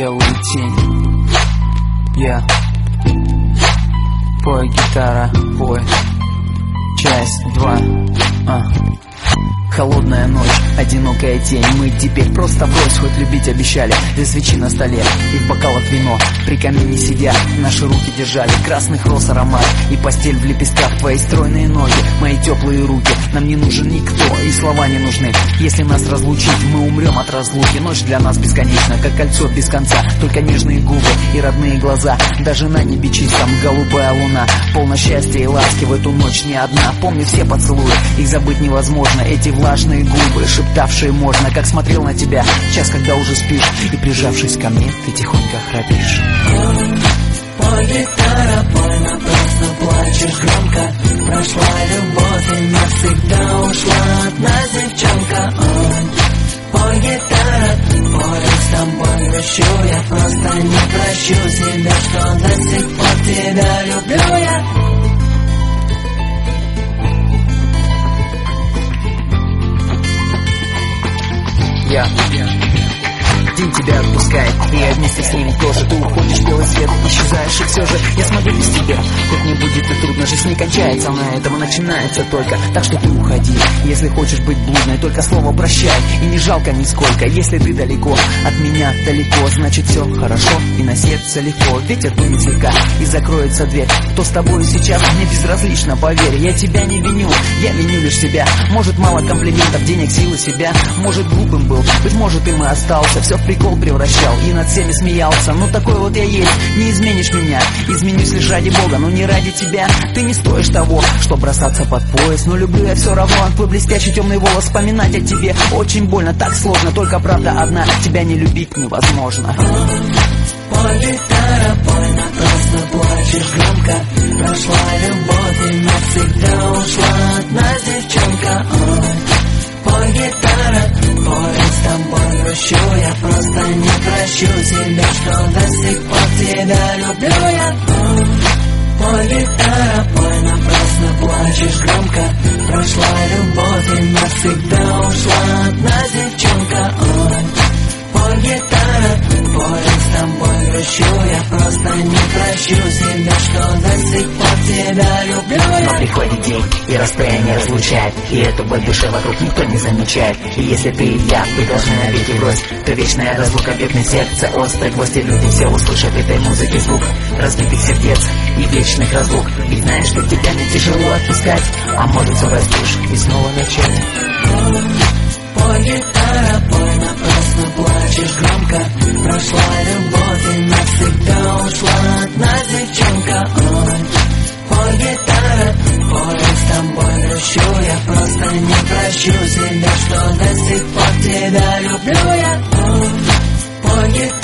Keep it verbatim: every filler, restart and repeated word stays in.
белую тень. Я пой, гитара, пой. Часть два. А. Холодная ночь, одинокая тень. Мы теперь просто брось, хоть любить обещали. Две свечи на столе и в бокалах вино. При камине сидя, наши руки держали красных роз аромат. И постель в лепестках, твои стройные ноги, мои теплые руки. Нам не нужен никто, и слова не нужны. Если нас разлучить, мы умрем от разлуки. Ночь для нас бесконечна, как кольцо без конца. Только нежные губы и родные глаза. Даже на небе чистом голубая луна. Полно счастья и ласки в эту ночь не одна. Помни все поцелуи, их забыть невозможно. Эти влажные губы, шептавшие можно. Как смотрел на тебя в час, когда уже спишь. И прижавшись ко мне, ты тихонько храпишь. Пой, гитара, пой, напрасно плачешь громко. Прошла любовь и навсегда ушла от нас девчонка. Ой, пой, гитара, пой, с тобой грущу. Я просто не прощу себя, что до сих пор тебя люблю я. Я День тебя отпускает, и я вместе с ним тоже. Ты уходишь в белый свет, исчезаешь, и все же я смогу без тебя. Хоть мне будет и трудно, жизнь не кончается, на этом начинается только. Так что ты уходи, если хочешь быть блудной, только слово прощай, и не жалко нисколько. Если ты далеко, от меня далеко, значит все хорошо, и на сердце легко. Ветер дует слегка, и закроется дверь. Кто с тобой сейчас, мне безразлично, поверь. Я тебя не виню, я виню лишь себя. Может мало комплиментов, денег, силы себя. Может глупым был, быть может им и остался. Все в прикол превращал и над всеми смеялся. Ну такой вот я есть, не изменишь меня. Изменюсь лишь ради Бога, но не ради тебя. Ты не стоишь того, что бросаться под пояс. Но люблю я все равно, твой блестящий темный волос. Вспоминать о тебе очень больно, так сложно. Только правда одна, тебя не любить невозможно. Пой, гитара, пой, напрасно плачешь громко. Прошла любовь и навсегда ушла от нас девчонка. Ой, пой, гитара, пой, с тобой грущу. Я просто не прощу себя, что до сих пор тебя люблю я. Ой, пой, гитара, пой, напрасно плачешь громко. Прошла любовь и навсегда ушла от нас девчонка. Ой, пой, гитара, пой, с тобой грущу. Я просто не прощу себя, что до сих пор тебя люблю я. Но приходит день, и расстояние разлучает, и эту боль в душе вокруг никто не замечает. И если ты и я, вы должны навеки брось, то вечная разлука бьет сердце острой гвозди. Люди все услышат этой музыки звук разбитых сердец и вечных разлук. Ведь знаешь, что тебя не тяжело отпускать, а может соврастишь и снова начать. Пой, гитара, пой, напрасно плачешь громко. Прошла любовь и навсегда ушла от нас девчонка. Ой, пой, гитара, пой, с тобой грущу. Я просто не прощу себя, что до сих пор тебя люблю я. Ой, пой, гитара.